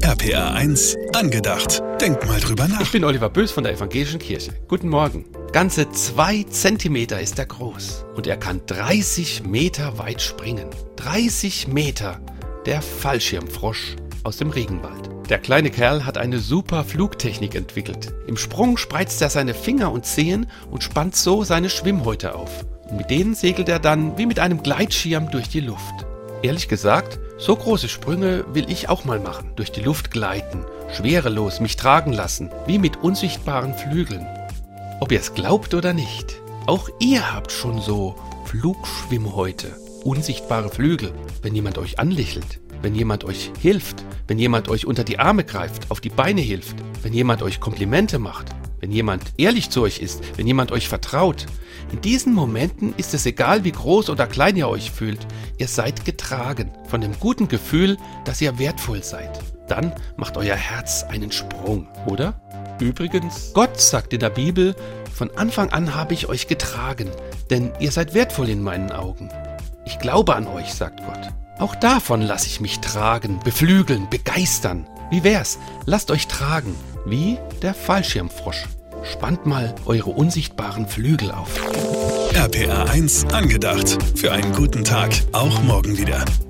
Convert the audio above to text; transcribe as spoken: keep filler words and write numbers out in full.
R P R eins angedacht. Denk mal drüber nach. Ich bin Oliver Bös von der Evangelischen Kirche. Guten Morgen. Ganze zwei Zentimeter ist er groß und er kann dreißig Meter weit springen. dreißig Meter, der Fallschirmfrosch aus dem Regenwald. Der kleine Kerl hat eine super Flugtechnik entwickelt. Im Sprung spreizt er seine Finger und Zehen und spannt so seine Schwimmhäute auf. Und mit denen segelt er dann wie mit einem Gleitschirm durch die Luft. Ehrlich gesagt, so große Sprünge will ich auch mal machen. Durch die Luft gleiten, schwerelos mich tragen lassen, wie mit unsichtbaren Flügeln. Ob ihr es glaubt oder nicht, auch ihr habt schon so Flugschwimmhäute, unsichtbare Flügel, wenn jemand euch anlächelt, wenn jemand euch hilft, wenn jemand euch unter die Arme greift, auf die Beine hilft, wenn jemand euch Komplimente macht, wenn jemand ehrlich zu euch ist, wenn jemand euch vertraut. In diesen Momenten ist es egal, wie groß oder klein ihr euch fühlt, ihr seid getragen von dem guten Gefühl, dass ihr wertvoll seid. Dann macht euer Herz einen Sprung, oder? Übrigens, Gott sagt in der Bibel, von Anfang an habe ich euch getragen, denn ihr seid wertvoll in meinen Augen. Ich glaube an euch, sagt Gott. Auch davon lasse ich mich tragen, beflügeln, begeistern. Wie wär's? Lasst euch tragen, wie der Fallschirmfrosch. Spannt mal eure unsichtbaren Flügel auf. R P R eins angedacht. Für einen guten Tag, auch morgen wieder.